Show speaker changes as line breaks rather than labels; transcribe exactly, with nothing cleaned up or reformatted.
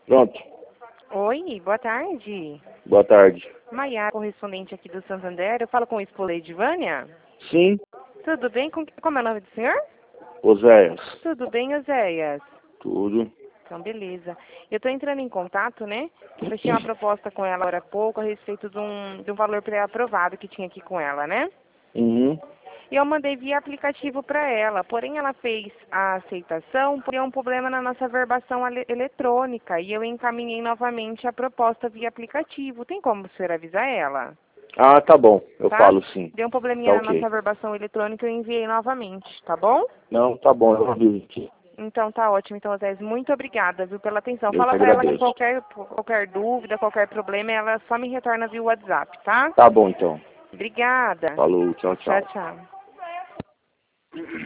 Pronto.
Oi, boa tarde.
Boa tarde.
Maiara, correspondente aqui do Santander. Eu falo com o esposa Edivânia?
Sim,
Tudo bem? Com... Como é o nome do senhor?
Oséias.
Tudo bem, Oséias?
Tudo.
Então, beleza. Eu estou entrando em contato, né? Eu tinha uma proposta com ela agora há pouco a respeito de um, de um valor pré-aprovado que tinha aqui com ela, né?
Uhum.
E eu mandei via aplicativo para ela, porém ela fez a aceitação por um problema na nossa verbação ele- eletrônica e eu encaminhei novamente a proposta via aplicativo. Tem como o senhor avisar ela?
Ah, tá bom. Eu
Tá?
falo sim.
Deu um
Tá
probleminha na
ok.
nossa verbação eletrônica e eu enviei novamente, tá bom?
Não, tá bom. Eu aviso aqui.
Então tá ótimo. Então, Zé, muito obrigada, viu, pela atenção.
Eu que
Fala para ela que
agradeço.
qualquer, qualquer dúvida, qualquer problema, ela só me retorna via WhatsApp, tá?
Tá bom, então.
Obrigada.
Falou. Tchau,
Tchau,
tchau.
tchau.